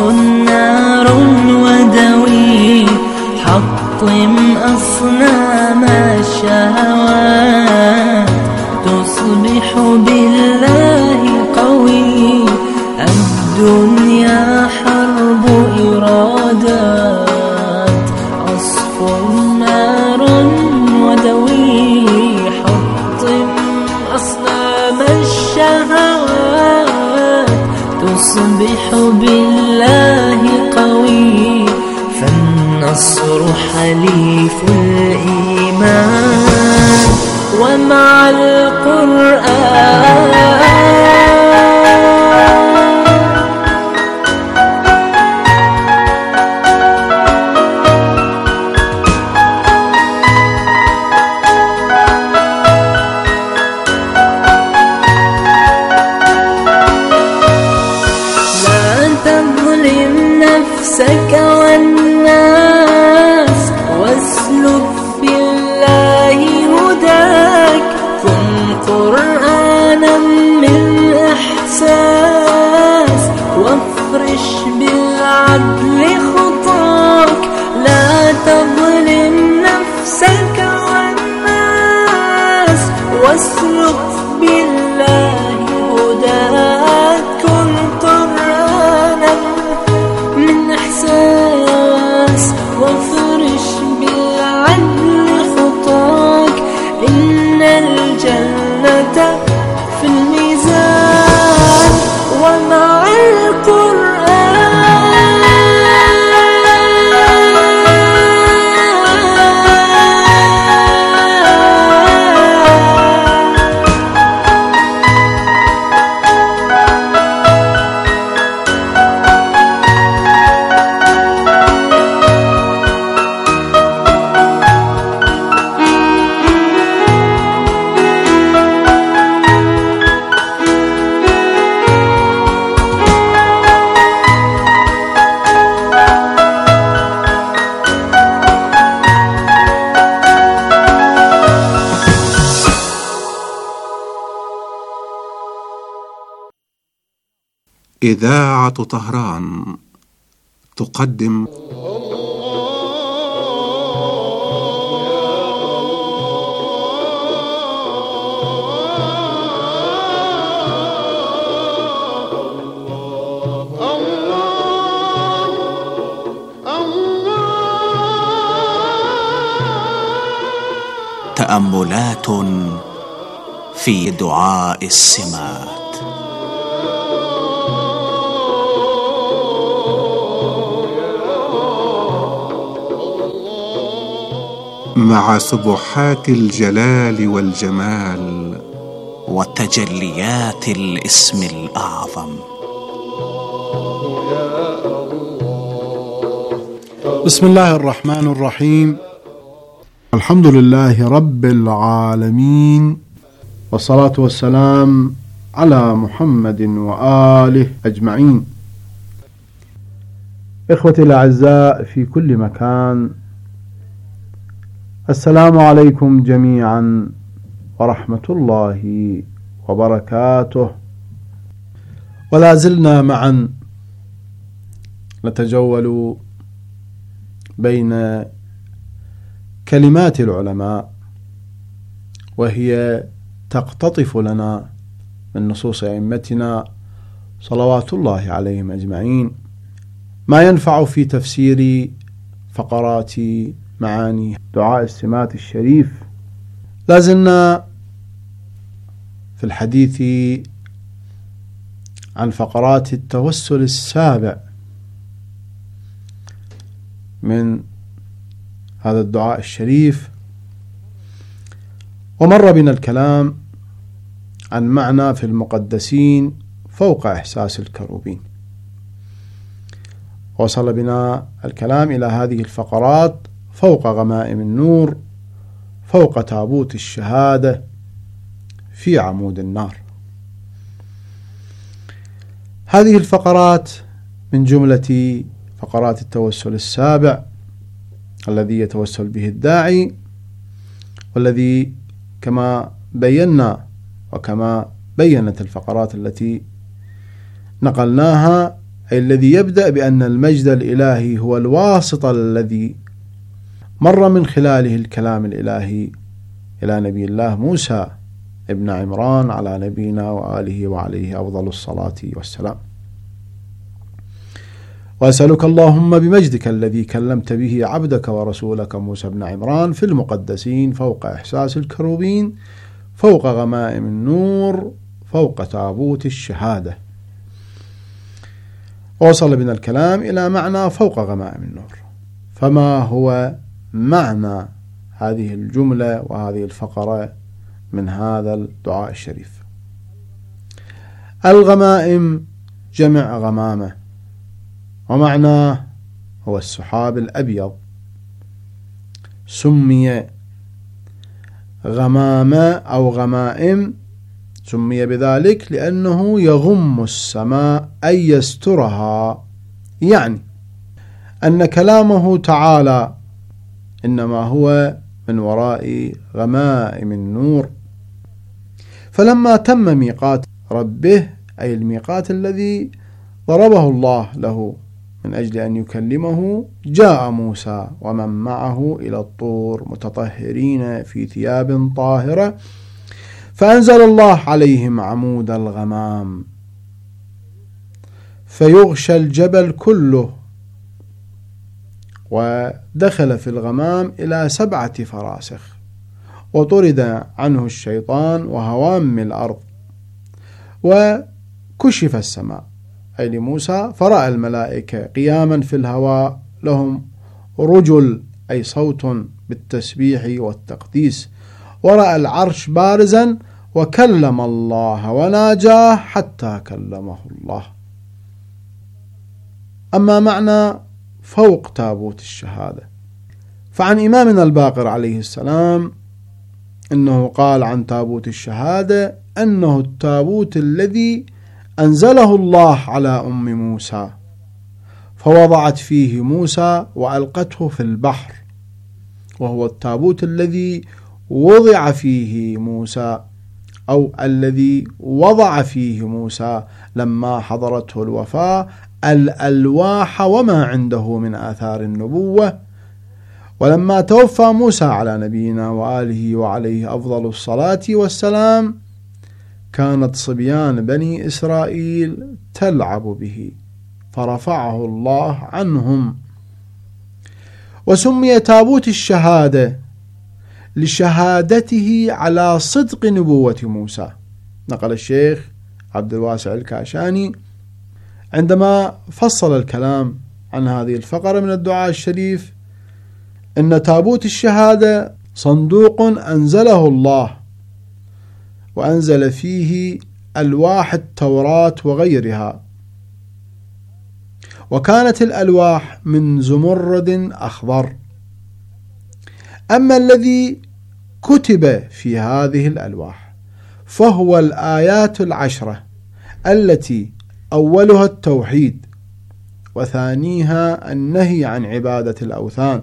نار ودوي حطم أصنام الشهوات تصبح بالله قوي الدنيا حرب إرادات أصفر نار ودوي حطم أصنام الشهوات تصبح بالله قوي فالنصر حليف الإيمان ومع القرآن نفسك والناس واسلك بالله هداك كن قرآنا من إحساس وافرش بالعدل خطاك لا تظلم نفسك والناس واسلك بالله هداك كن قرآنا من إحساس وافرش بالعدل خطاك إن الجنة في الميزان ومع إذاعة طهران تقدم تأملات في دعاء السمات مع سبحات الجلال والجمال وتجليات الاسم الأعظم. بسم الله الرحمن الرحيم. الحمد لله رب العالمين، والصلاة والسلام على محمد وآله أجمعين. إخوتي الأعزاء في كل مكان، السلام عليكم جميعا ورحمة الله وبركاته. ولا زلنا معا نتجول بين كلمات العلماء، وهي تقتطف لنا من نصوص أئمتنا صلوات الله عليهم أجمعين ما ينفع في تفسير فقرات معاني دعاء السمات الشريف. لازلنا في الحديث عن فقرات التوسل السابع من هذا الدعاء الشريف، ومر بنا الكلام عن معنى في المقدسين فوق إحساس الكروبين، وصل بنا الكلام إلى هذه الفقرات فوق غمائم النور، فوق تابوت الشهادة، في عمود النار. هذه الفقرات من جملة فقرات التوسل السابع الذي يتوسل به الداعي، والذي كما بينا وكما بينت الفقرات التي نقلناها أي الذي يبدأ بأن المجد الإلهي هو الواسطة الذي مر من خلاله الكلام الإلهي إلى نبي الله موسى ابن عمران على نبينا وآله وعليه أفضل الصلاة والسلام. وأسألك اللهم بمجدك الذي كلمت به عبدك ورسولك موسى بن عمران في المقدسين فوق إحساس الكروبين فوق غمائم النور فوق تابوت الشهادة. وصل بنا الكلام إلى معنى فوق غمائم النور. فما هو معنى هذه الجملة وهذه الفقرة من هذا الدعاء الشريف؟ الغمائم جمع غمامة، ومعناه هو السحاب الأبيض. سمي غمامة أو غمائم، سمي بذلك لأنه يغم السماء أي يسترها، يعني أن كلامه تعالى إنما هو من وراء غمائم النور. فلما تم ميقات ربه، أي الميقات الذي ضربه الله له من أجل أن يكلمه، جاء موسى ومن معه إلى الطور متطهرين في ثياب طاهرة، فأنزل الله عليهم عمود الغمام فيغشى الجبل كله، ودخل في الغمام إلى 7 فراسخ، وطرد عنه الشيطان وهوام الأرض، وكشف السماء أي لموسى، فرأى الملائكة قياما في الهواء لهم رجل أي صوت بالتسبيح والتقديس، ورأى العرش بارزا وكلم الله وناجاه حتى كلمه الله. أما معنى فوق تابوت الشهادة، فعن إمامنا الباقر عليه السلام إنه قال عن تابوت الشهادة أنه التابوت الذي أنزله الله على أم موسى، فوضعت فيه موسى وألقته في البحر، وهو التابوت الذي وضع فيه موسى أو الذي وضع فيه موسى لما حضرته الوفاة الألواح وما عنده من آثار النبوة. ولما توفى موسى على نبينا وآله وعليه أفضل الصلاة والسلام، كانت صبيان بني إسرائيل تلعب به فرفعه الله عنهم. وسمي تابوت الشهادة لشهادته على صدق نبوة موسى. نقل الشيخ عبد الواسع الكاشاني عندما فصل الكلام عن هذه الفقرة من الدعاء الشريف إن تابوت الشهادة صندوق أنزله الله، وأنزل فيه ألواح التوراة وغيرها، وكانت الألواح من زمرد أخضر. أما الذي كتب في هذه الألواح فهو الآيات 10 التي أولها التوحيد، وثانيها النهي عن عبادة الأوثان،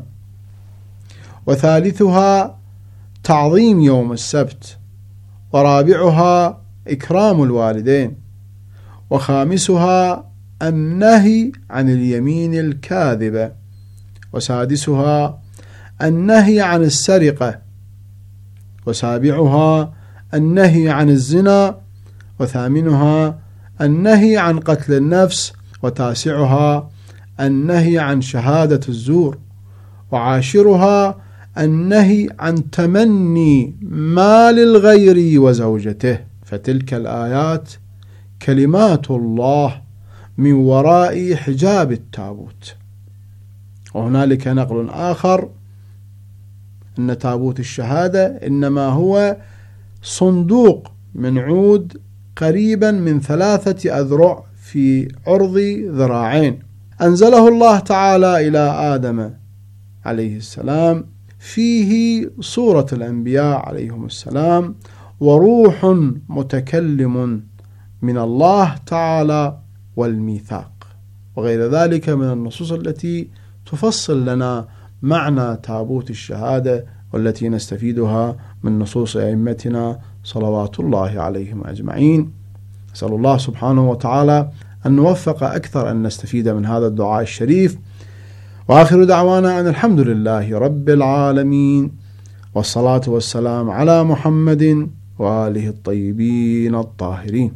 وثالثها تعظيم يوم السبت، ورابعها إكرام الوالدين، وخامسها النهي عن اليمين الكاذبة، وسادسها النهي عن السرقة، وسابعها النهي عن الزنا، وثامنها النهي عن قتل النفس، وتاسعها النهي عن شهادة الزور، وعاشرها النهي عن تمني مال الغير وزوجته. فتلك الآيات كلمات الله من وراء حجاب التابوت. وهنالك نقل آخر أن تابوت الشهادة إنما هو صندوق من عود قريبا من 3 أذرع في عرض ذراعين، أنزله الله تعالى إلى آدم عليه السلام، فيه صورة الأنبياء عليهم السلام، وروح متكلم من الله تعالى، والميثاق، وغير ذلك من النصوص التي تفصل لنا معنى تابوت الشهادة، والتي نستفيدها من نصوص أئمتنا صلوات الله عليهم أجمعين. أسأل الله سبحانه وتعالى أن نوفق أكثر أن نستفيد من هذا الدعاء الشريف. وآخر دعوانا أن الحمد لله رب العالمين، والصلاة والسلام على محمد وآله الطيبين الطاهرين.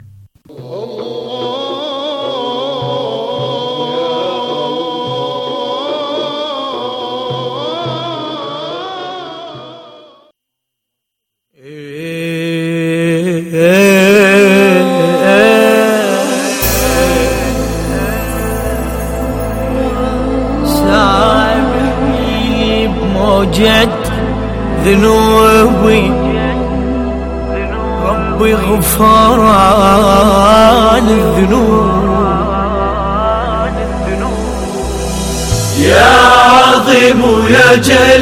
سامحني بموجة ذنوبي، ربي غفران الذنوب. يا عظيم يا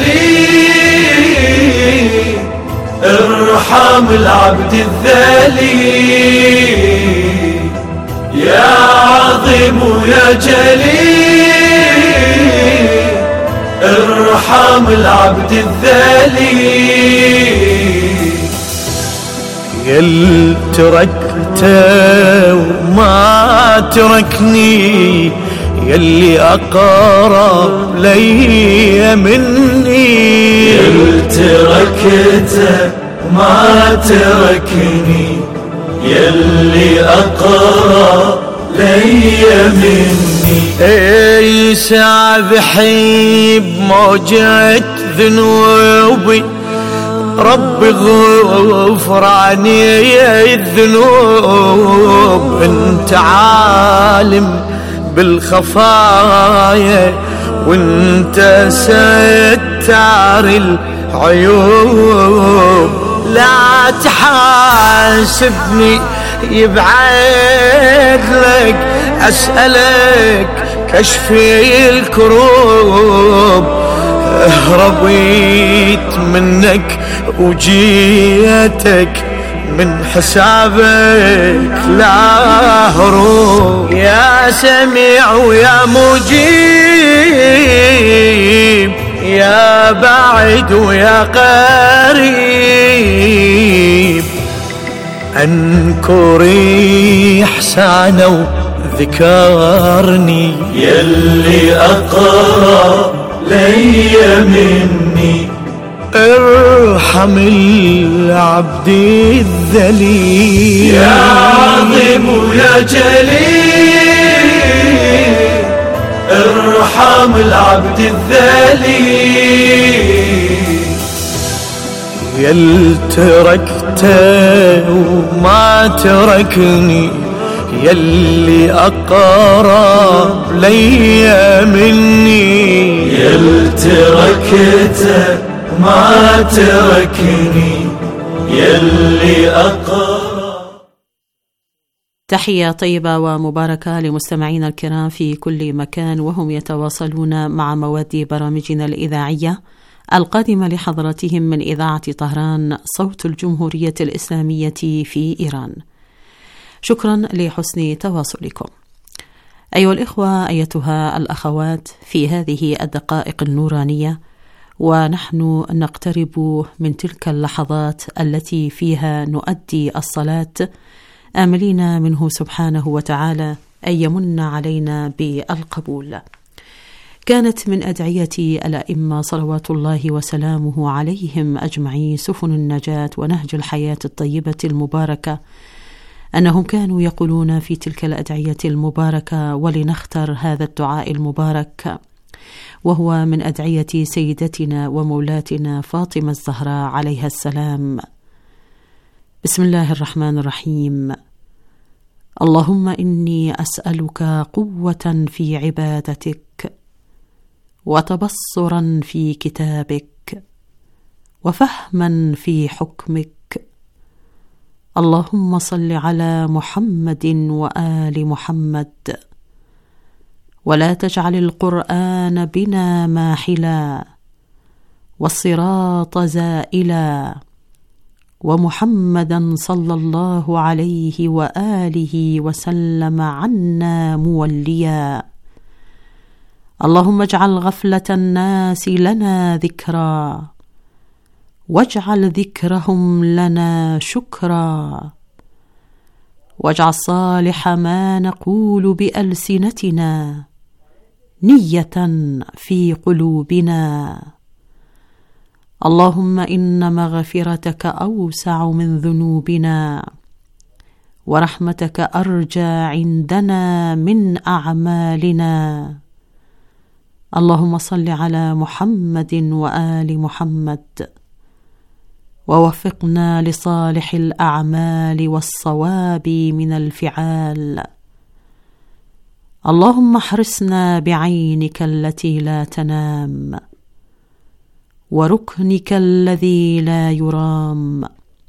جليل ارحم العبد الذليل. يا عظيم يا جليل ارحم العبد الذليل. يل تركته وما تركني، يلي أقرب لي مني. يل تركته وما تركني، يلي أقرب لي مني. اي سابحي بموجة ذنوبي، ربي غفراني الذنوب. انت عالم بالخفايا، وانت ستار العيوب. لا تحاسبني يبعد لك، أسألك كشفي الكروب. هربيت منك وجيتك، من حسابك لا هروب. يا سميع ويا مجيب، يا بعيد ويا قريب. أنكري إحسانه ذكرني، يلي أقرب لي مني. ارحم العبد الذليل. يا عظيم يا جليل ارحم العبد الذليل. يل تركته وما تركني، يلي أقرب لي مني. يل تركته ما تركني، يلي أقرب. تحية طيبة ومباركة لمستمعينا الكرام في كل مكان، وهم يتواصلون مع مواد برامجنا الإذاعية القادمة لحضراتهم من إذاعة طهران صوت الجمهورية الإسلامية في إيران. شكرا لحسن تواصلكم. أيها الإخوة، أيتها الأخوات، في هذه الدقائق النورانية ونحن نقترب من تلك اللحظات التي فيها نؤدي الصلاة، آملين منه سبحانه وتعالى أن يمن علينا بالقبول. كانت من أدعية الأئمة صلوات الله وسلامه عليهم أجمعين سفن النجاة ونهج الحياة الطيبة المباركة أنهم كانوا يقولون في تلك الأدعية المباركة، ولنختر هذا الدعاء المبارك، وهو من أدعية سيدتنا ومولاتنا فاطمة الزهراء عليها السلام. بسم الله الرحمن الرحيم. اللهم إني أسألك قوة في عبادتك، وتبصرا في كتابك، وفهما في حكمك. اللهم صل على محمد وآل محمد، ولا تجعل القرآن بنا ماحلا، والصراط زائلا، ومحمدا صلى الله عليه وآله وسلم عنا موليا. اللهم اجعل غفلة الناس لنا ذكرا، واجعل ذكرهم لنا شكرا، واجعل صالح ما نقول بألسنتنا نية في قلوبنا. اللهم إن مغفرتك أوسع من ذنوبنا، ورحمتك أرجى عندنا من أعمالنا. اللهم صل على محمد وآل محمد، ووفقنا لصالح الأعمال والصواب من الفعال. اللهم احرسنا بعينك التي لا تنام، وركنك الذي لا يرام،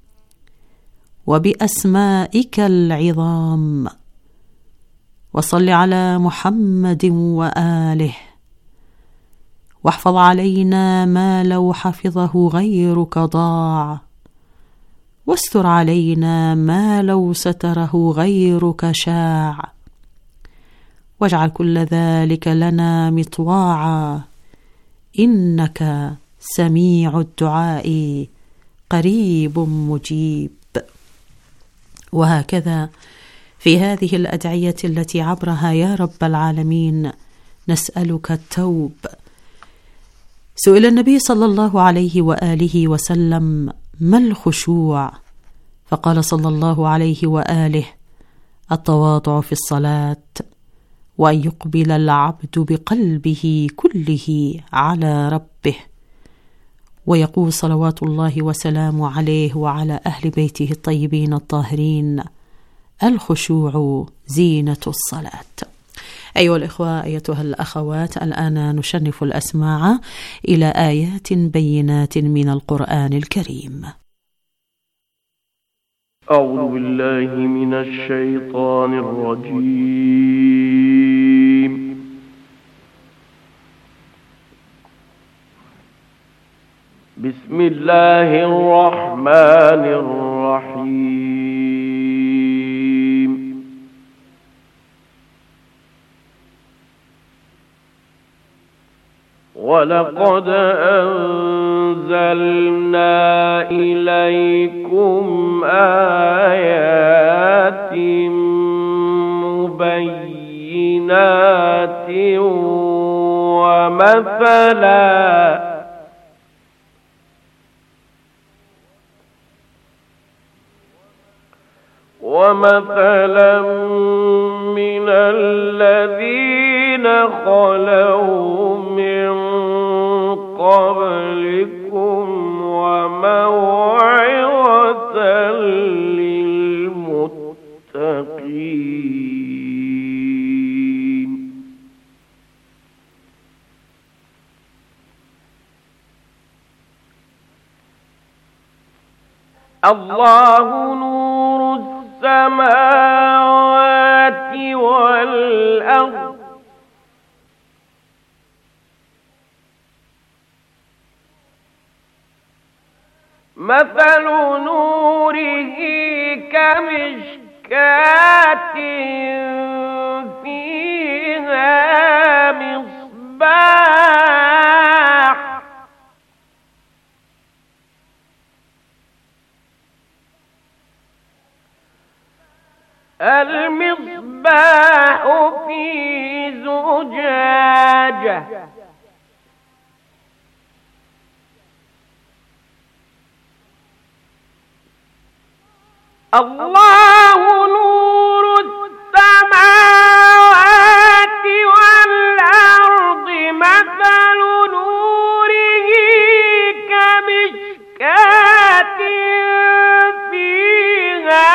وبأسمائك العظام. وصل على محمد وآله، واحفظ علينا ما لو حفظه غيرك ضاع، واستر علينا ما لو ستره غيرك شاع، واجعل كل ذلك لنا مطواعا، إنك سميع الدعاء قريب مجيب. وهكذا في هذه الأدعية التي عبرها يا رب العالمين نسألك التوب. سئل النبي صلى الله عليه وآله وسلم: ما الخشوع؟ فقال صلى الله عليه وآله: التواضع في الصلاة، وأن يقبل العبد بقلبه كله على ربه. ويقول صلوات الله وسلامه عليه وعلى أهل بيته الطيبين الطاهرين: الخشوع زينة الصلاة. أيها الإخوة، أيتها الأخوات، الآن نشنف الأسماع إلى آيات بينات من القرآن الكريم. أعوذ بالله من الشيطان الرجيم. بسم الله الرحمن الرحيم. ولقد أنزلنا إليكم آيات مبينات ومثلا من الذين خلوا من قبلكم وموعظة للمتقين. الله نور السماوات والأرض مثل نوره كمشكاة فيها مصباح المصباح في زجاجة الله نور السماوات والأرض مثل نوره كمشكاة فيها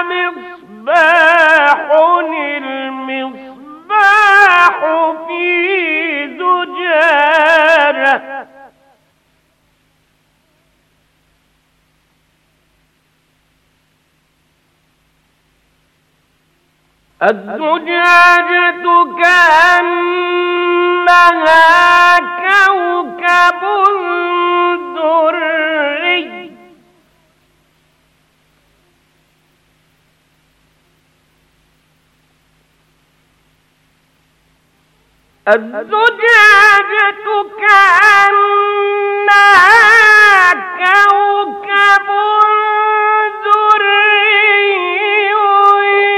مصباح المصباح في زجاجة الزجاجة كأنها كوكب دري الزجاجة كأنها كوكب دري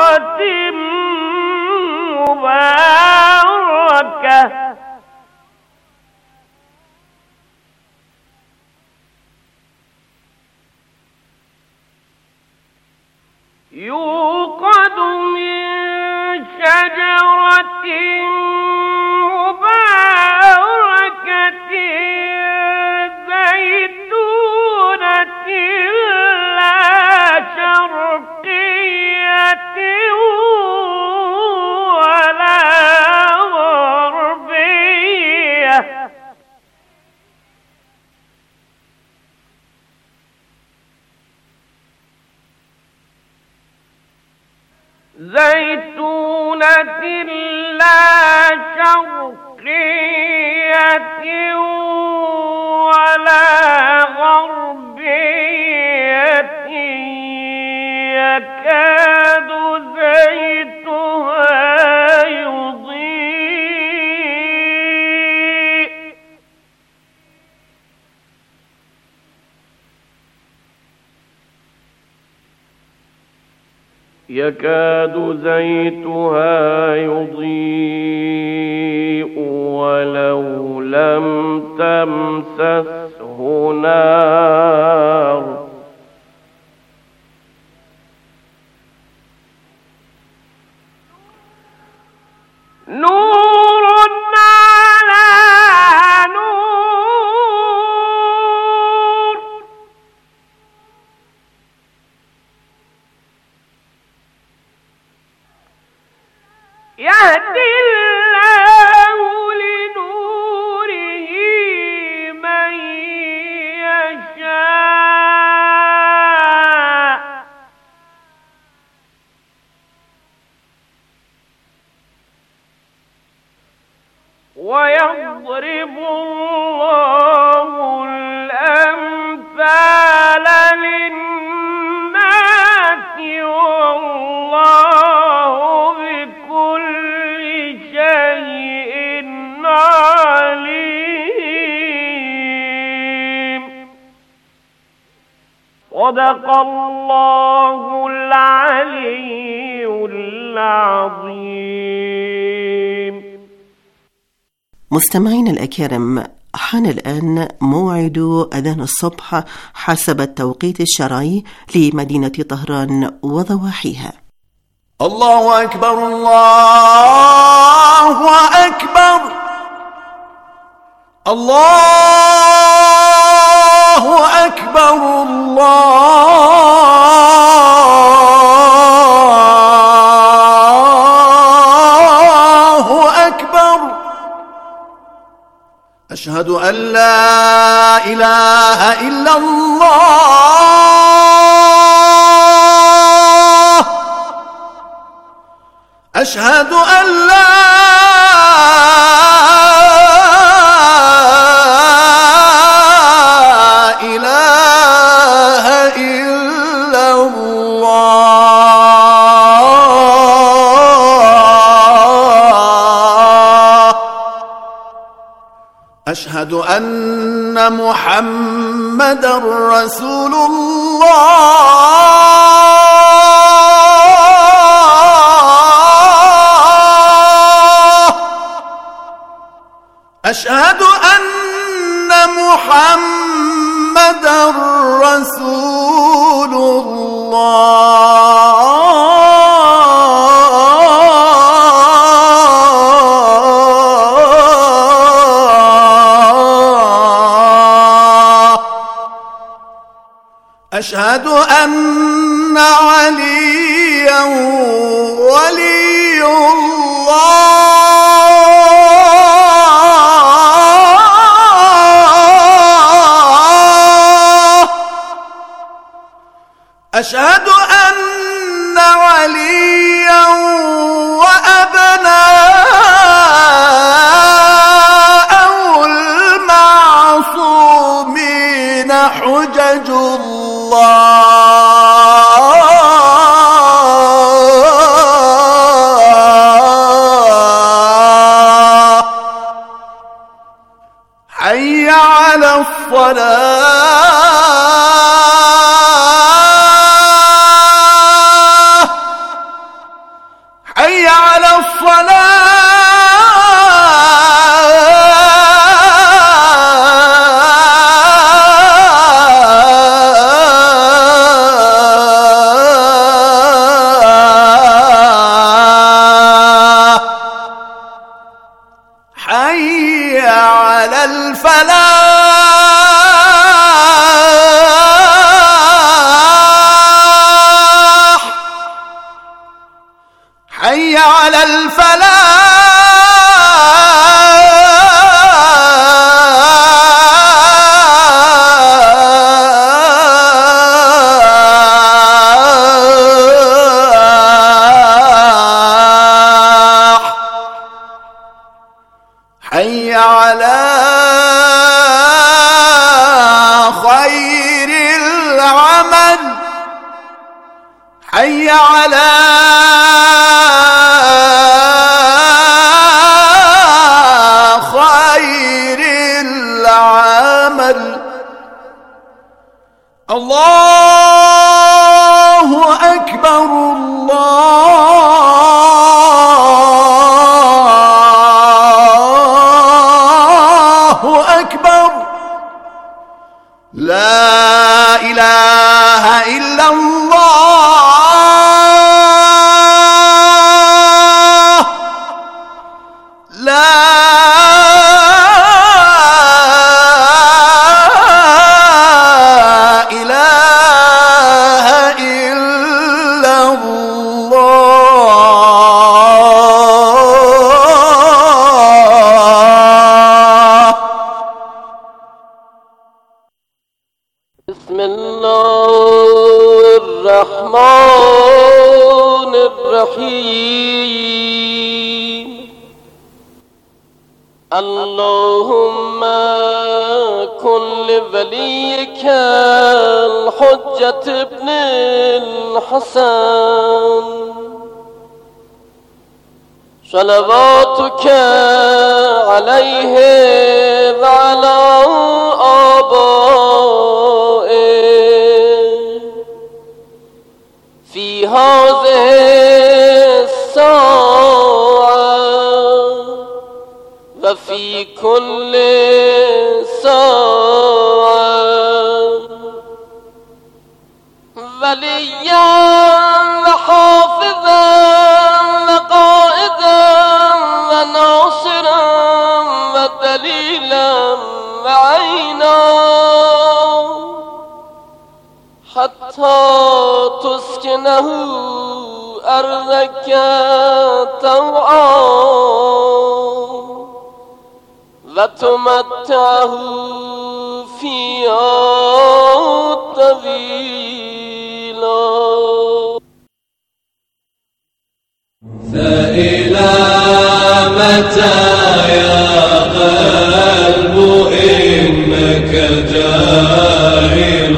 مباركة يوقد من شجرة مباركة زيتونة لا شرقية ولا غربية زيتونة لا شرقية ولا غربية يكاد زيتها يضيء ولو لم تمسسه نار نور على نور يهدي الله لنوره من يشاء ويضرب الله الأمثال للناس والله بكل شيء عليم. صدق الله العلي العظيم. مستمعين الأكارم، حان الآن موعد أذان الصبح حسب التوقيت الشرعي لمدينة طهران وضواحيها. الله أكبر الله أكبر الله أكبر الله أكبر أشهد أن لا إله إلا الله أشهد أن لا إله إلا الله أشهد أن محمدًا رسول الله أشهد أن محمدًا رسول الله أشهد أن عليا ولي الله أشهد أن عليا وأبناءه المعصومين حجج الله حي على الصلاة حي على الفلاح حي على الفلاح حي على خير العمل حي على خير العمل. الله أكبر الله أكبر لا إله إلا الله لا إله إلا الله. بسم الله الرحمن الرحيم. اللهم كن لوليك الحجة ابن الحسن صلواتك عليه وعلى آبائه في هذه الساعة وفي كل ساعة وليا وحافظا وقائدا وناصرا ودليلا وعينا حتى تسكنه أرضك طوعا وتمتعه فيها طويلا. فإلى متى يا قلب إنك جاهل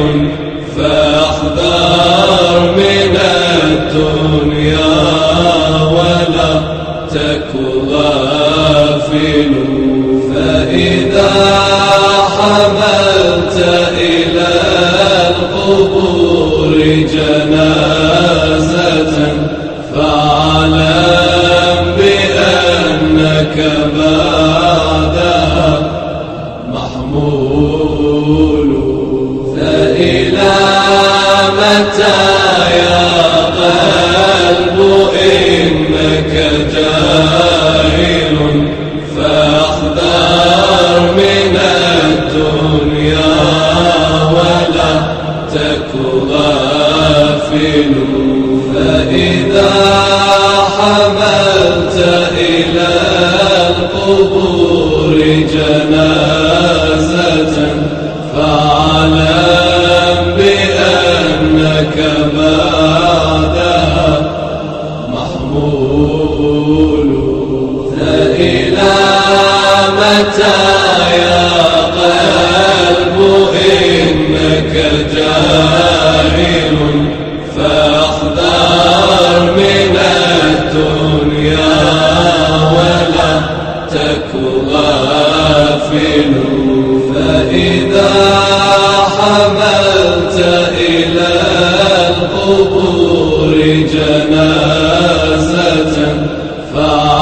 فاحذر من الدنيا ولا تك غافل. فإذا حملت إلى القبور جنازة فاعلم بأنك بعدها محمول. فإلى متى يا قلب إنك جاهل فاحذر من الدنيا ولا تك غافل. فإذا حملت إلى القبور جنازة فاعلم بأنك بعدها محمول. فإلى متى يا قلب إنك جاهل فاحذر من الدنيا ولا تك غافل. فإذا حملت إلى القبور جنازة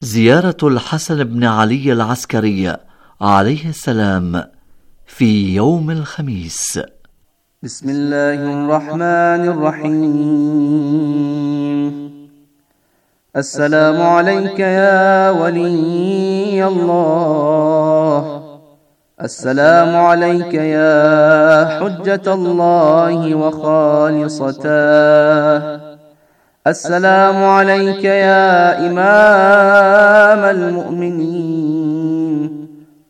زيارة الحسن بن علي العسكري عليه السلام في يوم الخميس. بسم الله الرحمن الرحيم. السلام عليك يا ولي الله، السلام عليك يا حجة الله وخالصته، السلام عليك يا إمام المؤمنين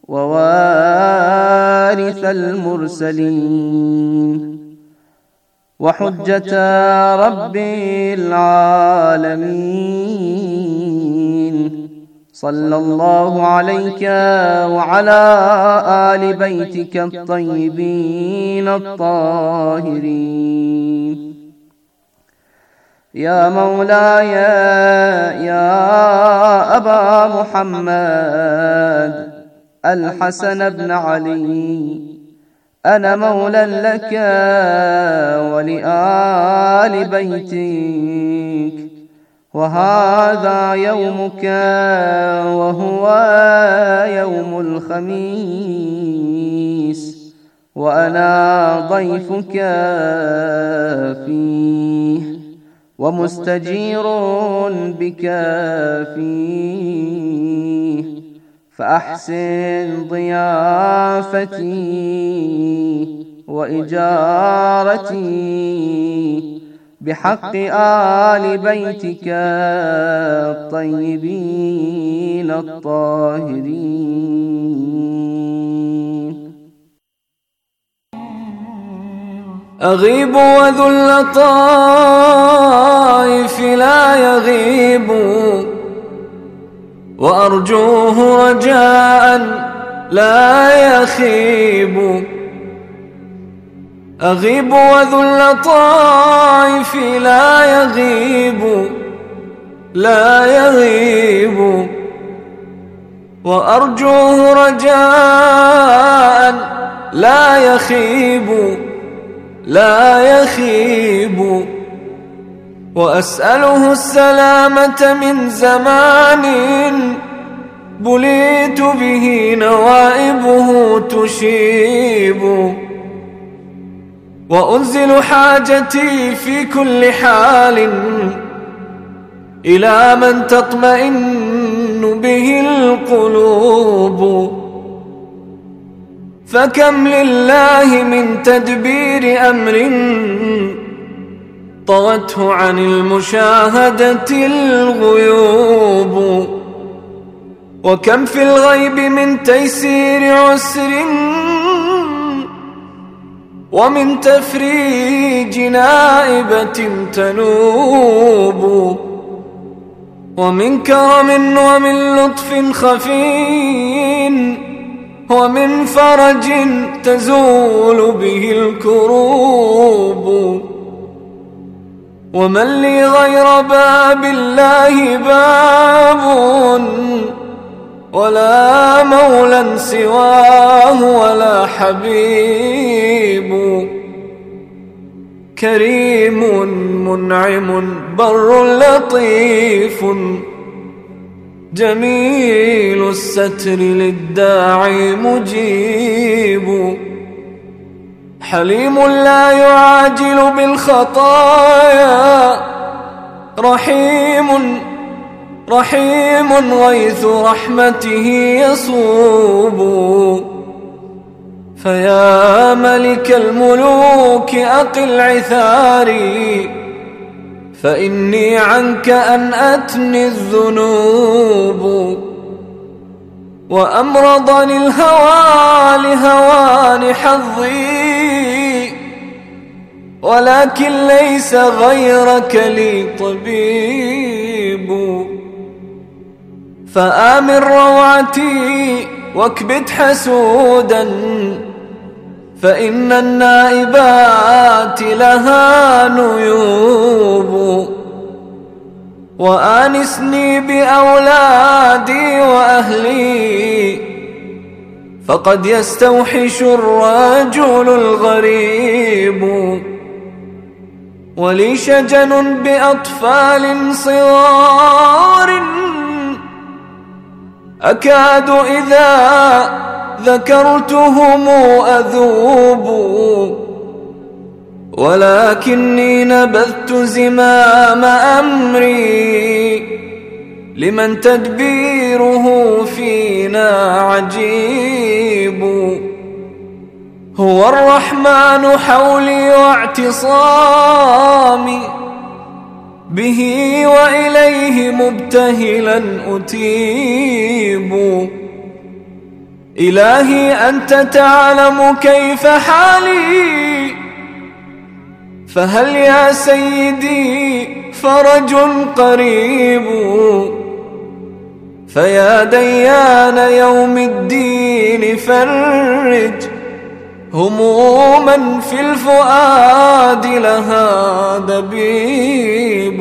ووارث المرسلين وحجة رب العالمين. صلى الله عليك وعلى آل بيتك الطيبين الطاهرين. يا مولاي يا أبا محمد الحسن بن علي، أنا مولى لك ولآل بيتك، وهذا يومك وهو يوم الخميس، وأنا ضيفك فيه ومستجير بك فيه، فأحسن ضيافتي وإجارتي بحق آل بيتك الطيبين الطاهرين. أغيب وذو اللطائف لا يغيب، وأرجوه رجاء لا يخيب. أغيب وذو اللطائف لا يغيب، لا يغيب، وأرجوه رجاء لا يخيب، لا يخيب. وأسأله السلامة من زمان بليت به نوائبه تشيب، وأنزل حاجتي في كل حال إلى من تطمئن به القلوب. فكم لله من تدبير أمر طوته عن المشاهدة الغيوب، وكم في الغيب من تيسير عسر ومن تفريج نائبة تنوب، ومن كرم ومن لطف خفي ومن فرج تزول به الكروب. ومن لي غير باب الله باب، ولا مولى سواه ولا حبيب. كريم منعم بر لطيف، جميل الستر للداعي مجيب. حليم لا يعاجل بالخطايا، رحيم غيث رحمته يصوب. فيا ملك الملوك أقل عثاري، فإني عنك أنأتني الذنوب. وأمرضني الهوى لهوان حظي، ولكن ليس غيرك لي طبيب. فآمن روعتي واكبت حسودا، فإن النائبات لها نيوب. وآنسني بأولادي وأهلي، فقد يستوحش الرجل الغريب. ولي شجن بأطفال صغار، أكاد إذا ذكرتهم أذوب، ولكني نبذت زمام أمري لمن تدبيره فينا عجيب. هو الرحمن حولي واعتصامي، به وإليه مبتهلا أتيب. إلهي أنت تعلم كيف حالي، فهل يا سيدي فرج قريب؟ فيا ديان يوم الدين فرج هموما في الفؤاد لها دبيب.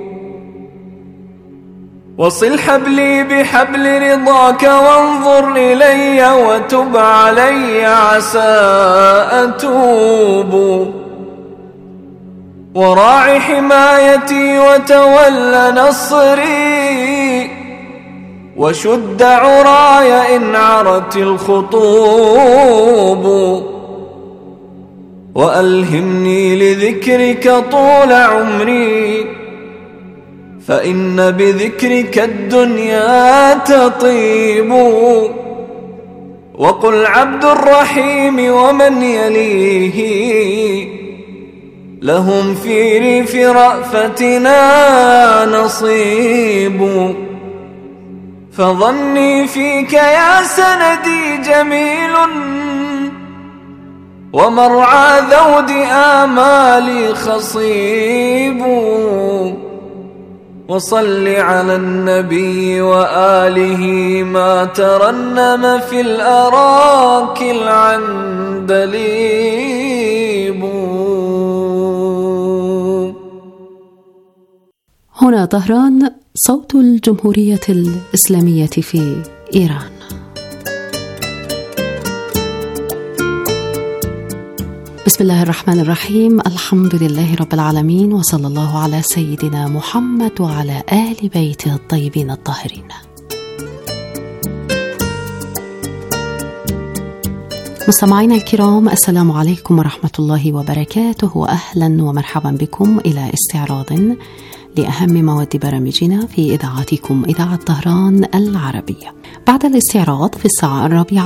وصل حبلي بحبل رضاك وانظر إلي وتب علي عسى أتوب. وراعي حمايتي وتول نصري، وشد عراي إن عرت الخطوب. وألهمني لذكرك طول عمري، فإن بذكرك الدنيا تطيب. وقل عبد الرحيم ومن يليه، لهم في ريف رأفتنا نصيب. فظني فيك يا سندي جميل، ومرعى ذود آمالي خصيب. وصل على النبي وآله ما ترنم في الأراك العندليب. هنا طهران، صوت الجمهورية الإسلامية في إيران. بسم الله الرحمن الرحيم، الحمد لله رب العالمين، وصلى الله على سيدنا محمد وعلى آل بيته الطيبين الطاهرين. مستمعينا الكرام، السلام عليكم ورحمة الله وبركاته، وأهلا ومرحبا بكم إلى استعراض لأهم مواد برامجنا في إذاعتكم إذاعة طهران العربية. بعد الاستعراض في الساعة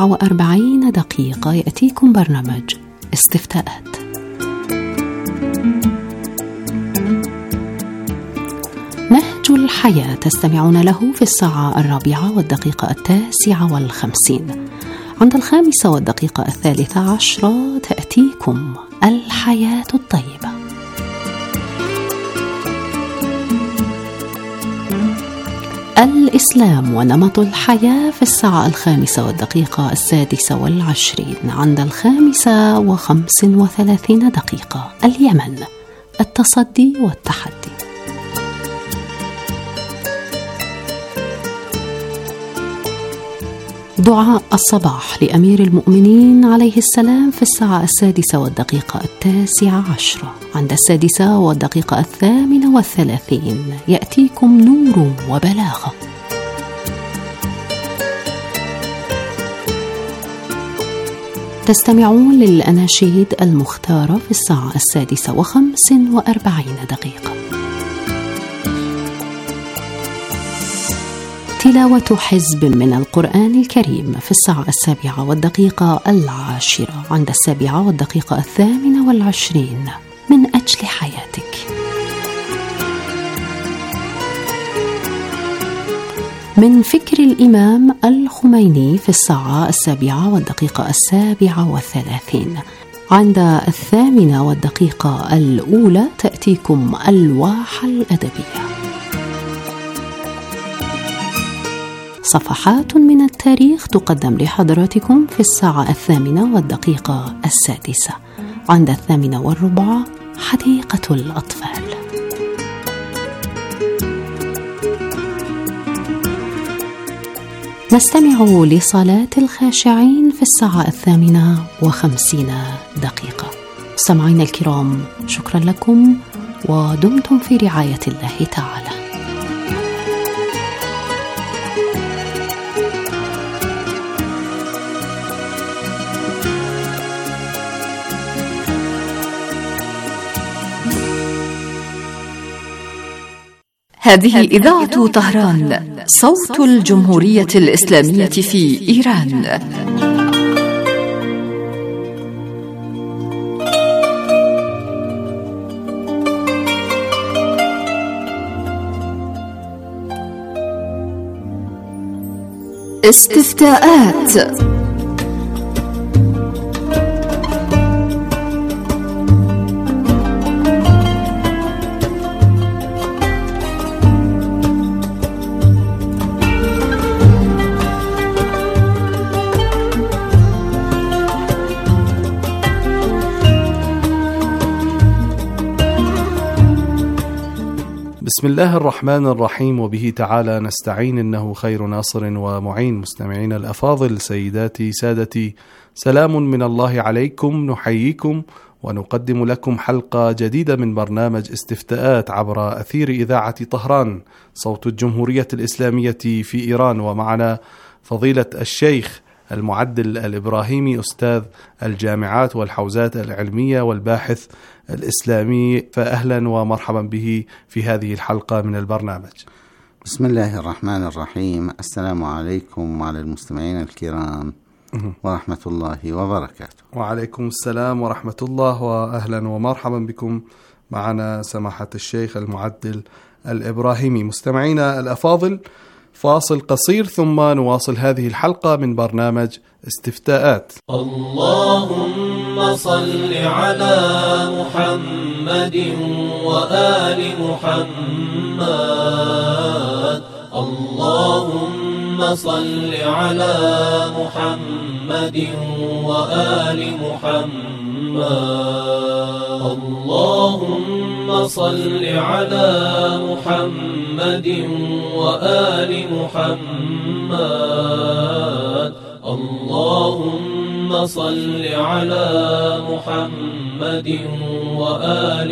44 يأتيكم برنامج استفتاءات. نهج الحياة تستمعون له في الساعة 4:09:50. عند 5:13 تأتيكم الحياة الطيبة. الإسلام ونمط الحياة في الساعة 5:36. عند 5:35 اليمن، التصدي والتحدي. دعاء الصباح لأمير المؤمنين عليه السلام في الساعة 6:09. عند 6:38 يأتيكم نور وبلاغة. تستمعون للأناشيد المختارة في الساعة 6:45. تلاوة حزب من القرآن الكريم في الساعة 7:10. عند 7:28 من أجل حياتك. من فكر الإمام الخميني في الساعة 7:37. عند 8:01 تأتيكم الواح الأدبية. صفحات من التاريخ تقدم لحضراتكم في الساعة 8:06. عند 8:15 حديقة الأطفال. نستمع لصلاة الخاشعين في الساعة 8:50. مستمعينا الكرام، شكرا لكم ودمتم في رعاية الله تعالى. هذه إذاعة طهران، صوت الجمهورية الإسلامية في إيران. استفتاءات. بسم الله الرحمن الرحيم، وبه تعالى نستعين، إنه خير ناصر ومعين. مستمعين الأفاضل، سيداتي سادتي، سلام من الله عليكم. نحييكم ونقدم لكم حلقة جديدة من برنامج استفتاءات عبر أثير إذاعة طهران، صوت الجمهورية الإسلامية في إيران. ومعنا فضيلة الشيخ المعدل الإبراهيمي، أستاذ الجامعات والحوزات العلمية والباحث الإسلامي، فأهلا ومرحبا به في هذه الحلقة من البرنامج. بسم الله الرحمن الرحيم. السلام عليكم وعلى المستمعين الكرام ورحمة الله وبركاته. وعليكم السلام ورحمة الله، وأهلا ومرحبا بكم معنا سماحة الشيخ المعدل الإبراهيمي. مستمعينا الأفاضل، فاصل قصير ثم نواصل هذه الحلقة من برنامج استفتاءات. اللهم صل على محمد وآل محمد. اللهم صل على محمد وآل محمد. اللهم صل على محمد وآل محمد. اللهم صل على محمد وآل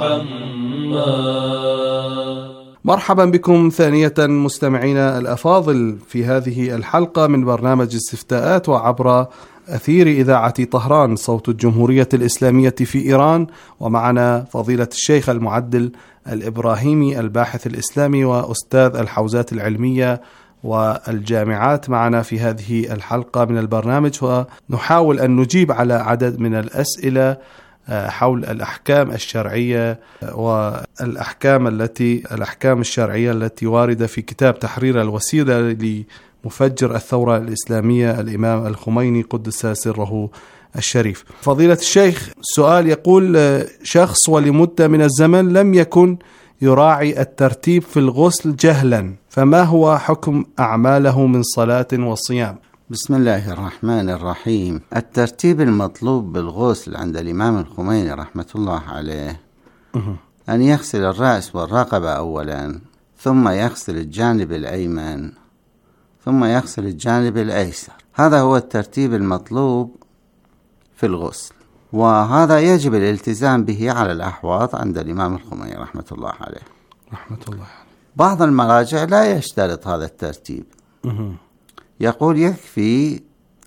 محمد. مرحبا بكم ثانية مستمعينا الأفاضل في هذه الحلقة من برنامج استفتاءات، وعبر أثير إذاعة طهران، صوت الجمهورية الإسلامية في إيران. ومعنا فضيلة الشيخ المعدل الإبراهيمي، الباحث الإسلامي وأستاذ الحوزات العلمية والجامعات، معنا في هذه الحلقة من البرنامج، ونحاول أن نجيب على عدد من الأسئلة حول الأحكام الشرعية والأحكام الشرعية التي واردة في كتاب تحرير الوسيلة لمفجر الثورة الإسلامية الإمام الخميني قدس سره الشريف. فضيلة الشيخ، سؤال يقول: شخص ولمدة من الزمن لم يكن يراعي الترتيب في الغسل جهلا، فما هو حكم أعماله من صلاة وصيام؟ بسم الله الرحمن الرحيم. الترتيب المطلوب بالغسل عند الإمام الخميني رحمة الله عليه أن يغسل الرأس والرقبة أولا، ثم يغسل الجانب الأيمن، ثم يغسل الجانب الأيسر. هذا هو الترتيب المطلوب في الغسل، وهذا يجب الالتزام به على الأحواض عند الإمام الخميني رحمة الله عليه. بعض المراجع لا يشترط هذا الترتيب، يقول يكفي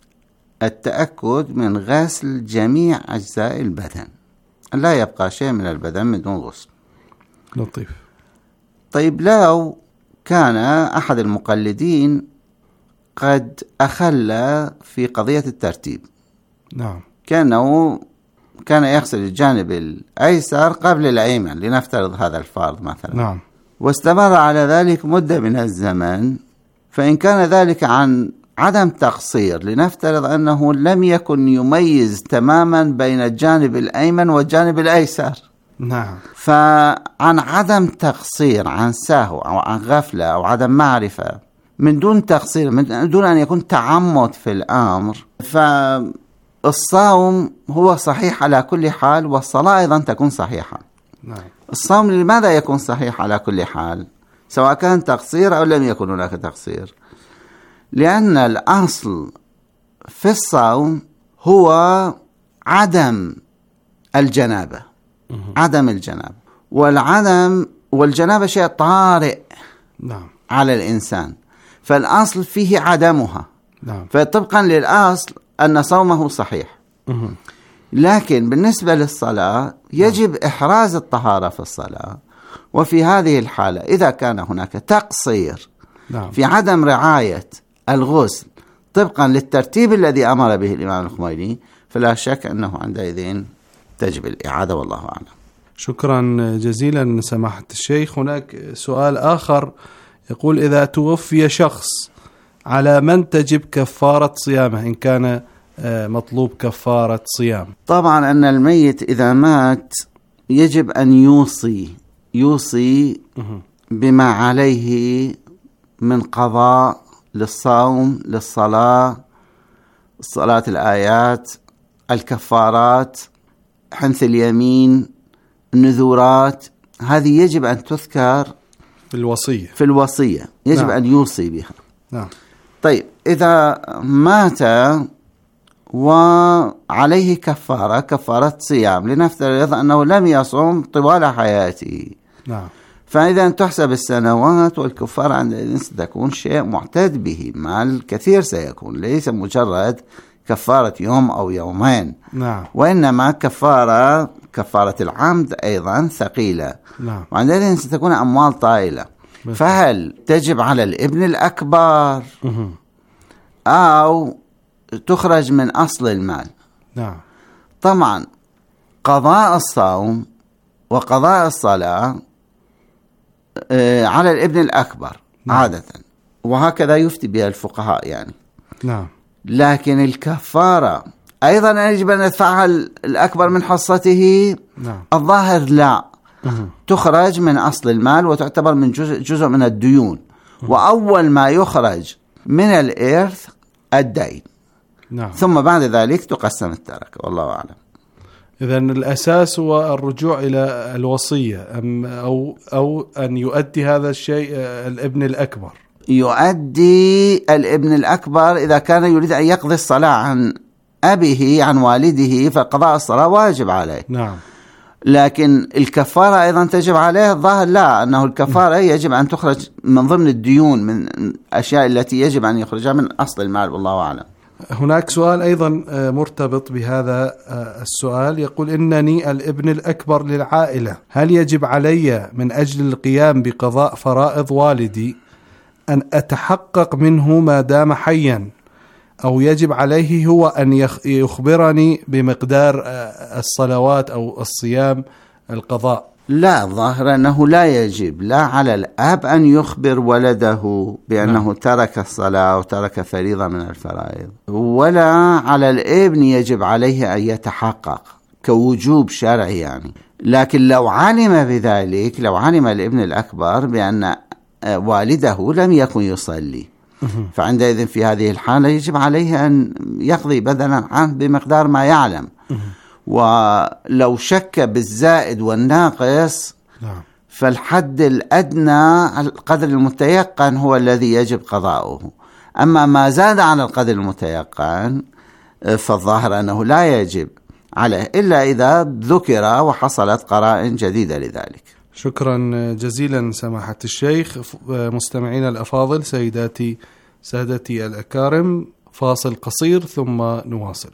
التأكد من غسل جميع أجزاء البدن، لا يبقى شيء من البدن من دون غسل. لطيف. طيب، لو كان أحد المقلدين قد أخل في قضية الترتيب، نعم، كان يغسل الجانب الأيسر قبل الأيمن، لنفترض هذا الفرض مثلا، نعم، واستمر على ذلك مدة من الزمن، فإن كان ذلك عن عدم تقصير، لنفترض أنه لم يكن يميز تماما بين الجانب الأيمن والجانب الأيسر، نعم، فعن عدم تقصير، عن سهو أو عن غفلة أو عدم معرفة، من دون تقصير، من دون أن يكون تعمد في الأمر، فالصوم هو صحيح على كل حال، والصلاة أيضا تكون صحيحة. نعم. الصوم لماذا يكون صحيح على كل حال، سواء كان تقصير أو لم يكن هناك تقصير؟ لأن الأصل في الصوم هو عدم الجنابة، والجنابة شيء طارئ، نعم، على الإنسان، فالأصل فيه عدمها، نعم، فطبقا للأصل أن صومه صحيح. لكن بالنسبة للصلاة يجب إحراز الطهارة في الصلاة، وفي هذه الحالة إذا كان هناك تقصير نعم. في عدم رعاية الغسل طبقا للترتيب الذي أمر به الإمام الخميني، فلا شك أنه عندئذ تجب الإعادة، والله أعلم. شكرا جزيلا سماحة الشيخ. هناك سؤال آخر يقول: إذا توفي شخص على من تجب كفارة صيامه إن كان مطلوب كفارة صيام؟ طبعا أن الميت إذا مات يجب أن يوصي بما عليه من قضاء للصوم، للصلاة، صلاة الآيات، الكفارات، حنث اليمين، النذورات، هذه يجب أن تذكر في الوصية يجب نعم. أن يوصي بها. نعم. طيب إذا مات وعليه كفارة صيام، لنفترض أنه لم يصوم طوال حياته، نعم. فإذا تحسب السنوات والكفارة عندئذ ستكون شيء معتاد به، مال كثير سيكون، ليس مجرد كفارة يوم أو يومين، نعم. وإنما كفارة العمد أيضا ثقيلة، نعم. وعندئذ ستكون أموال طائلة. فهل تجب على الابن الأكبر أو تخرج من أصل المال؟ نعم. طبعا قضاء الصوم وقضاء الصلاة على الابن الأكبر نعم. عادة، وهكذا يفتي بها الفقهاء يعني. نعم. لكن الكفارة أيضا يجب أن يدفعها الأكبر من حصته. نعم. الظاهر لا، تخرج من أصل المال وتعتبر من جزء من الديون، وأول ما يخرج من الإرث الدين، نعم. ثم بعد ذلك تقسم التركة، والله أعلم. إذن الأساس هو الرجوع إلى الوصية أو أن يؤدي هذا الشيء الابن الأكبر؟ يؤدي الابن الأكبر إذا كان يريد أن يقضي الصلاة عن أبيه عن والده، فقضاء الصلاة واجب عليه. نعم. لكن الكفارة أيضا تجب عليه. الظاهر لا، أنه الكفارة يجب أن تخرج من ضمن الديون، من الأشياء التي يجب أن يخرجها من أصل المال، والله أعلم. هناك سؤال أيضا مرتبط بهذا السؤال، يقول: إنني الابن الأكبر للعائلة، هل يجب علي من أجل القيام بقضاء فرائض والدي أن أتحقق منه ما دام حيا، أو يجب عليه هو أن يخبرني بمقدار الصلوات أو الصيام القضاء؟ لا، الظاهر أنه لا يجب لا على الأب أن يخبر ولده بأنه ترك الصلاة أو ترك فريضة من الفرائض، ولا على الابن يجب عليه أن يتحقق كوجوب شرعي يعني. لكن لو علم بذلك، لو علم الابن الأكبر بأن والده لم يكن يصلي، فعندئذ في هذه الحالة يجب عليه أن يقضي بدلا عنه بمقدار ما يعلم. ولو شك بالزائد والناقص فالحد الأدنى القدر المتيقن هو الذي يجب قضاؤه. أما ما زاد عن القدر المتيقن فالظاهر أنه لا يجب عليه إلا إذا ذكر وحصلت قرائن جديدة لذلك. شكرا جزيلا سماحة الشيخ. مستمعين الأفاضل، سادتي الأكارم، فاصل قصير ثم نواصل.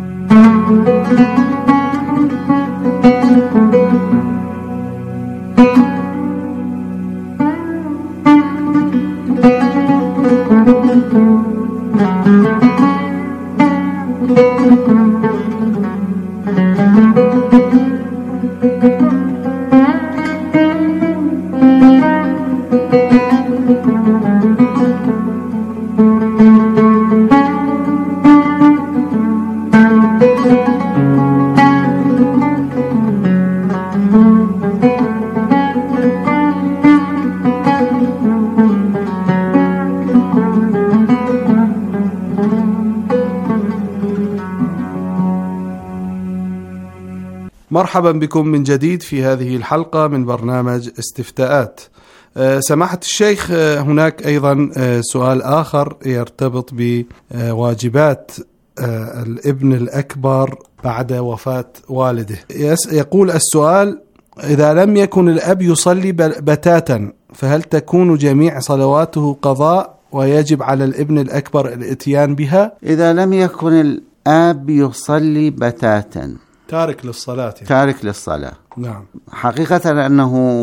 مرحبا بكم من جديد في هذه الحلقة من برنامج استفتاءات. سماحة الشيخ، هناك أيضا سؤال آخر يرتبط بواجبات الابن الأكبر بعد وفاة والده. يقول السؤال: إذا لم يكن الأب يصلي بتاتا فهل تكون جميع صلواته قضاء ويجب على الابن الأكبر الاتيان بها؟ إذا لم يكن الأب يصلي بتاتا، تارك للصلاة تارك للصلاة، نعم، حقيقة أنه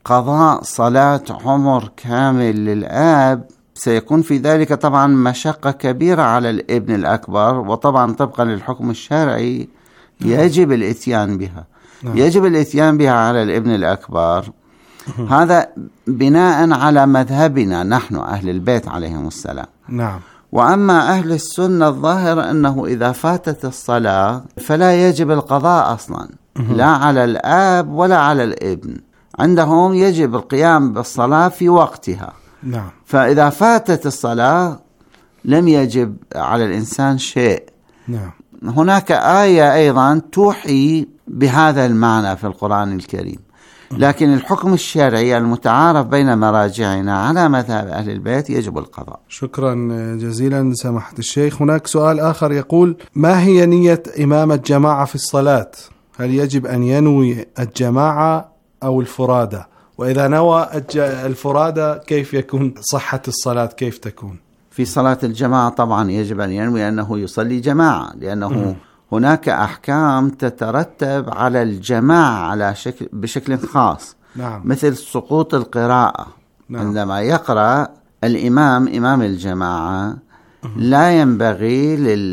قضاء صلاة عمر كامل للآب سيكون في ذلك طبعا مشقة كبيرة على الابن الأكبر، وطبعا طبقا للحكم الشرعي يجب الإتيان بها. يجب الإتيان بها على الابن الأكبر. هذا بناء على مذهبنا نحن أهل البيت عليهم السلام. نعم. وأما أهل السنة الظاهر أنه إذا فاتت الصلاة فلا يجب القضاء أصلا، لا على الآب ولا على الابن. عندهم يجب القيام بالصلاة في وقتها. نعم. فإذا فاتت الصلاة لم يجب على الإنسان شيء. نعم. هناك آية أيضا توحي بهذا المعنى في القرآن الكريم، لكن الحكم الشرعي المتعارف بين مراجعنا على مذهب أهل البيت يجب القضاء. شكرا جزيلا سماحة الشيخ. هناك سؤال آخر يقول: ما هي نية إمام الجماعة في الصلاة؟ هل يجب أن ينوي الجماعة أو الفرادى؟ وإذا نوى الفرادى كيف يكون صحة الصلاة، كيف تكون؟ في صلاة الجماعة طبعا يجب أن ينوي أنه يصلي جماعة، لأنه هناك أحكام تترتب على الجماعة بشكل خاص. نعم. مثل سقوط القراءة. نعم. عندما يقرأ الإمام إمام الجماعة لا ينبغي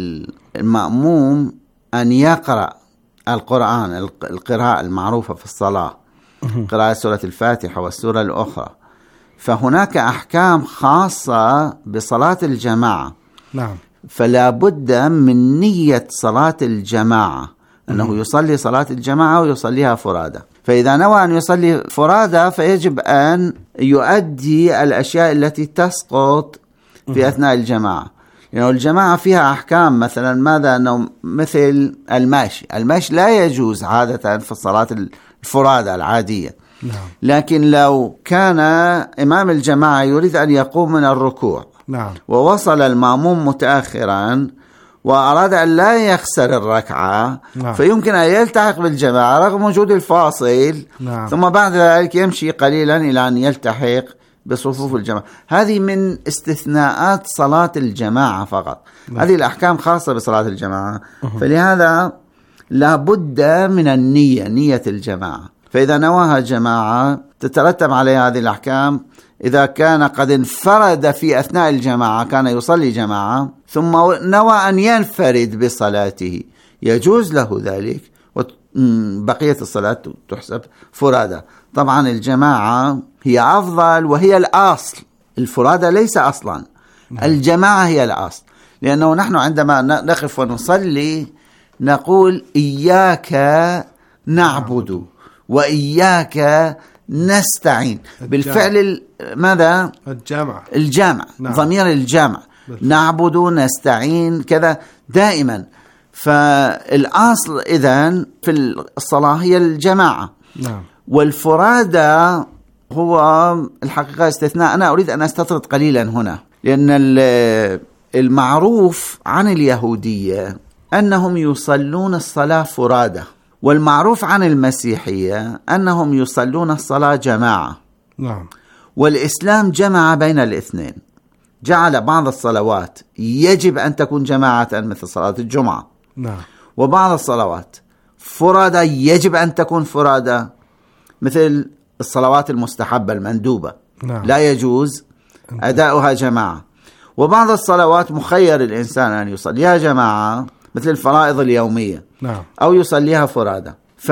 للمأموم أن يقرأ القرآن القراءة المعروفة في الصلاة، قراءة سورة الفاتحة والسورة الأخرى. فهناك أحكام خاصة بصلاة الجماعة. نعم. فلا بد من نية صلاة الجماعة، أنه يصلي صلاة الجماعة ويصليها فرادى. فإذا نوى أن يصلي فرادى فيجب أن يؤدي الأشياء التي تسقط في أثناء الجماعة، يعني الجماعة فيها أحكام مثلا ماذا، أنه مثل المشي لا يجوز عادة في الصلاة الفرادى العادية. نعم. لكن لو كان إمام الجماعة يريد أن يقوم من الركوع، نعم، ووصل المأموم متأخرا وأراد أن لا يخسر الركعة، نعم، فيمكن أن يلتحق بالجماعة رغم وجود الفاصل، نعم، ثم بعد ذلك يمشي قليلا إلى أن يلتحق بصفوف الجماعة. هذه من استثناءات صلاة الجماعة فقط. نعم. هذه الأحكام خاصة بصلاة الجماعة. فلهذا لا بد من النية، نية الجماعة. فإذا نواها جماعة تترتب عليها هذه الأحكام. إذا كان قد انفرد في أثناء الجماعة، كان يصلي جماعة ثم نوى أن ينفرد بصلاته، يجوز له ذلك، وبقية الصلاة تحسب فرادى. طبعا الجماعة هي أفضل وهي الأصل، الفرادى ليس أصلا، الجماعة هي الأصل. لأنه نحن عندما نقف ونصلي نقول إياك نعبد وإياك نستعين. بالفعل ماذا؟ الجامع. نعم. ضمير الجامع. نعبد نستعين كذا دائما. فالأصل إذن في الصلاة هي الجماعة. نعم. والفرادى هو الحقيقة استثناء. أنا أريد أن أستطرد قليلا هنا، لأن المعروف عن اليهودية أنهم يصلون الصلاة فرادى، والمعروف عن المسيحية أنهم يصلون الصلاة جماعة. نعم. والإسلام جمع بين الاثنين، جعل بعض الصلوات يجب أن تكون جماعة مثل صلاة الجمعة. نعم. وبعض الصلوات فرادى يجب أن تكون فرادى مثل الصلوات المستحبة المندوبة. نعم. لا يجوز أداؤها جماعة. وبعض الصلوات مخير الإنسان أن يصليها جماعة مثل الفرائض اليومية. نعم. أو يصليها فرادى.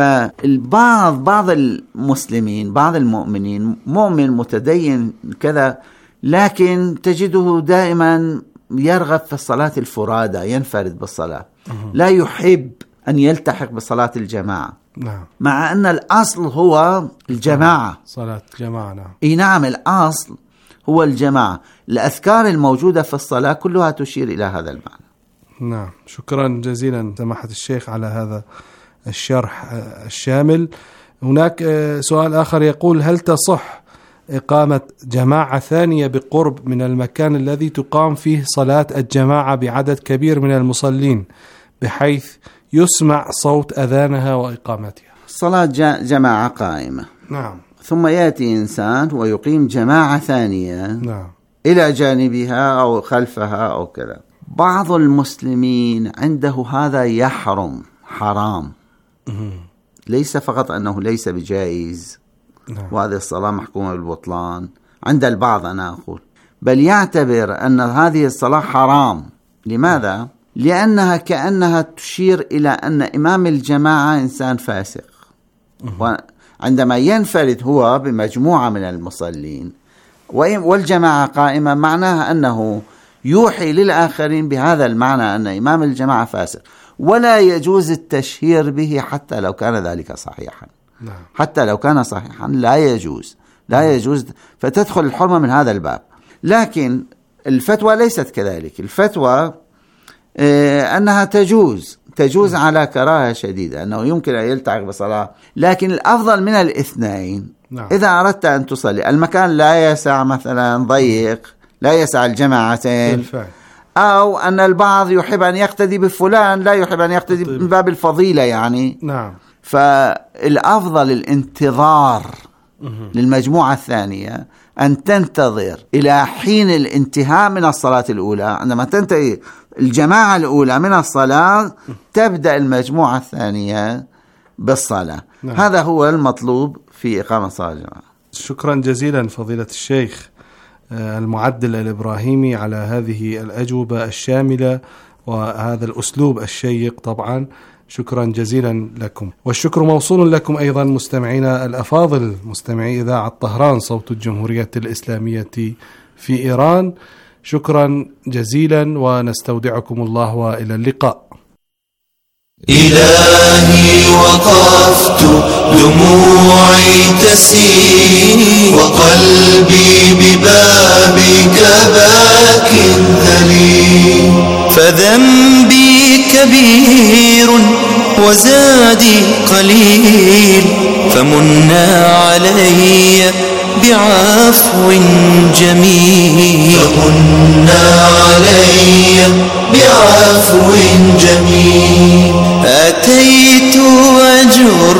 بعض المسلمين، بعض المؤمنين، مؤمن متدين كذا، لكن تجده دائما يرغب في الصلاة الفرادى، ينفرد بالصلاة، لا يحب أن يلتحق بصلاة الجماعة. نعم. مع أن الأصل هو الجماعة، صلاة جماعة. نعم. نعم، الأصل هو الجماعة. الأذكار الموجودة في الصلاة كلها تشير إلى هذا المعنى. نعم. شكرا جزيلا سماحة الشيخ على هذا الشرح الشامل. هناك سؤال آخر يقول: هل تصح إقامة جماعة ثانية بقرب من المكان الذي تقام فيه صلاة الجماعة بعدد كبير من المصلين بحيث يسمع صوت أذانها وإقامتها؟ صلاة جماعة قائمة. نعم. ثم يأتي إنسان ويقيم جماعة ثانية. نعم. إلى جانبها أو خلفها أو كذا. بعض المسلمين عنده هذا يحرم، حرام. ليس فقط أنه ليس بجائز، وهذه الصلاة محكومة بالبطلان عند البعض، أنا أقول، بل يعتبر أن هذه الصلاة حرام. لماذا؟ لأنها كأنها تشير إلى أن إمام الجماعة إنسان فاسق، وعندما ينفرد هو بمجموعة من المصلين والجماعة قائمة، معناها أنه يوحي للآخرين بهذا المعنى أن إمام الجماعة فاسق، ولا يجوز التشهير به حتى لو كان ذلك صحيحا. حتى لو كان صحيحا لا يجوز، فتدخل الحرمة من هذا الباب. لكن الفتوى ليست كذلك. الفتوى أنها تجوز على كراهة شديدة، أنه يمكن أن يلتحق بصلاة، لكن الأفضل من الاثنين. إذا أردت أن تصلي المكان لا يسع، مثلا ضيق لا يسع الجماعتين، أو أن البعض يحب أن يقتدي بفلان لا يحب أن يقتدي من باب الفضيلة يعني، فالأفضل الانتظار للمجموعة الثانية، أن تنتظر إلى حين الانتهاء من الصلاة الأولى. عندما تنتهي الجماعة الأولى من الصلاة تبدأ المجموعة الثانية بالصلاة. هذا هو المطلوب في إقامة صلاة الجماعة. شكرا جزيلا فضيلة الشيخ المعدل الإبراهيمي على هذه الأجوبة الشاملة وهذا الأسلوب الشيق. طبعا شكرا جزيلا لكم، والشكر موصول لكم أيضا مستمعينا الأفاضل، مستمعي إذاعة طهران صوت الجمهورية الإسلامية في إيران. شكرا جزيلا ونستودعكم الله وإلى اللقاء. إلهي وقفت دموعي تسيل وقلبي ببابك باك ذليل، فذنبي كبير وزادي قليل، فمنا علي بعفو جميل، فمنا علي بعفو جميل. أتيت أجر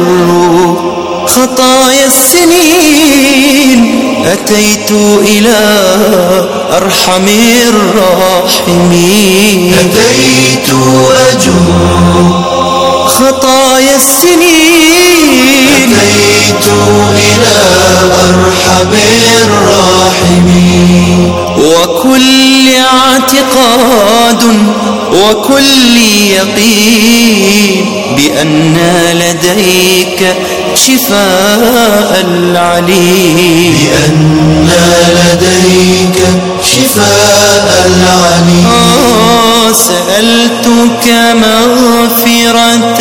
خطايا السنين، أتيت إلى أرحم الراحمين، أتيت أجر خطايا السنين، أتيت إلى أرحم الراحمين. وكل اعتقاد وكل يقين بأن لديك شفاء العليم، بأن لديك شفاء العليم. سألتك مغفرة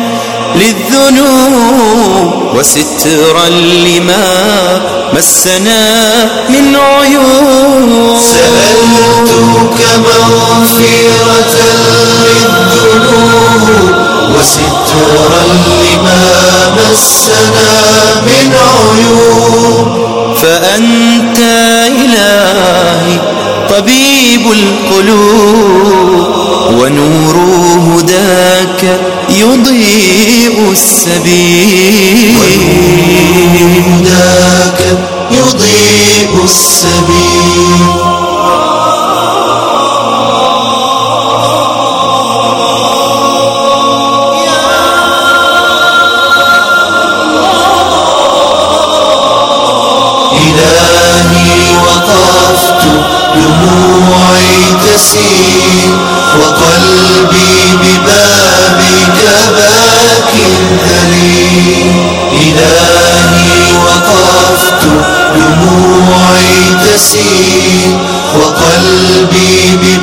للذنوب وسترا لما مسنا من عيوب، سألتك مغفرة للذنوب وسترا لما مسنا من عيوب. فأنت إلهي طبيب القلوب، ونور هداك يضيء السبيل، ونور هداك يضيء السبيل. دموعي تسيل وقلبي ببابك باك ذليل، إلهي وقفت دموعي تسيل